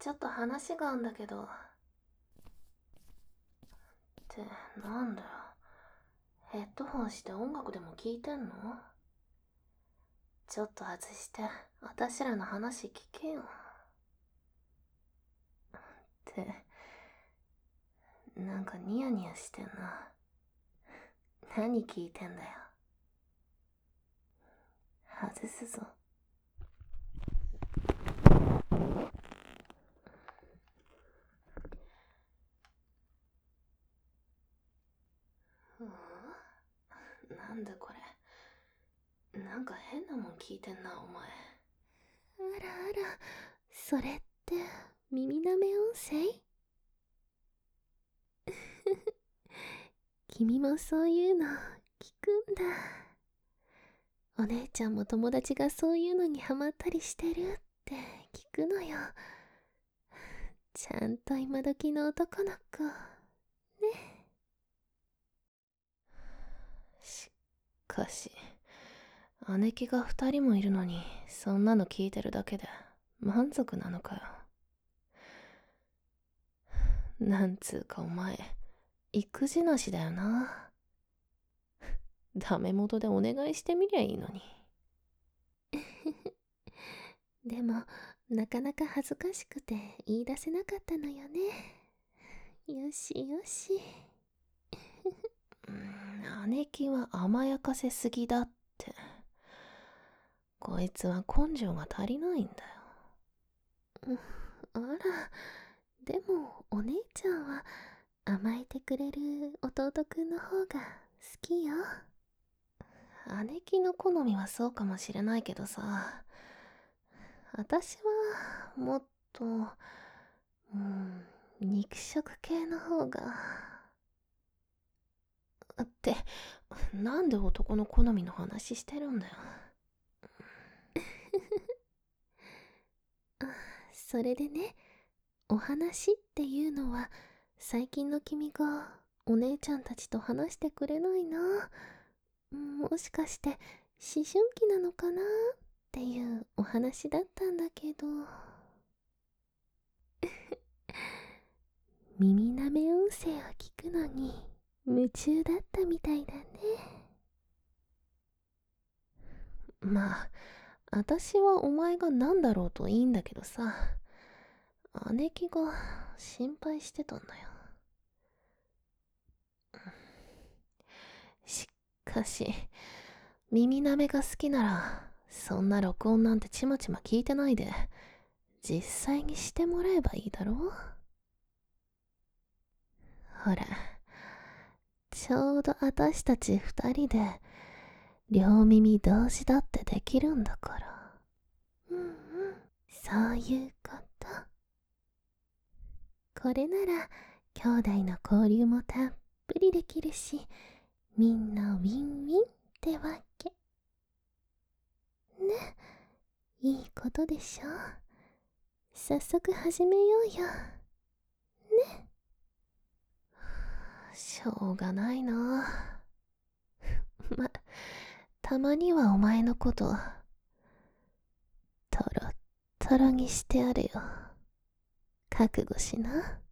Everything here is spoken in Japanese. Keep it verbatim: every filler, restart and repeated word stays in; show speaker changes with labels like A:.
A: ちょっと話があんだけど。って、なんだよ。ヘッドホンして音楽でも聞いてんの？ちょっと外して、私らの話聞けよ。って、なんかニヤニヤしてんな。何聞いてんだよ。外すぞ。なんだこれ。なんか変なもん聞いてんな、お前。あ
B: らあら、それって耳なめ音声？君もそういうの聞くんだ。お姉ちゃんも友達がそういうのにハマったりしてるって聞くのよ。ちゃんと今時の男の子ね。
A: しかし、姉貴が二人もいるのに、そんなの聞いてるだけで満足なのかよ。なんつうかお前、育児なしだよな。ダメ元でお願いしてみりゃいいのに。
B: でも、なかなか恥ずかしくて言い出せなかったのよね。よしよし。
A: うーん、姉貴は甘やかせすぎだって。こいつは根性が足りないんだよ。
B: あら、でもお姉ちゃんは甘えてくれる弟くんの方が好きよ。
A: 姉貴の好みはそうかもしれないけどさ、私はもっと、うん、肉食系の方が。って、なんで男の好みの話してるんだよ。
B: それでね、お話っていうのは最近の君がお姉ちゃんたちと話してくれないな。もしかして思春期なのかなっていうお話だったんだけど。耳なめ音声を聞くのに夢中だったみたいだね。
A: まあ、私はお前が何だろうといいんだけどさ、姉貴が心配してたんだよ。しかし、耳なめが好きなら、そんな録音なんてちまちま聞いてないで、実際にしてもらえばいいだろう。ほら、ちょうど私たち二人で、両耳同時だってできるんだから。
B: うんうん、そういうこと。これなら兄弟の交流もたっぷりできるし、みんなウィンウィンってわけね。いいことでしょ。早速始めようよね。
A: しょうがないな。ま、たまにはお前のこと、トロットロにしてやるよ。覚悟しな。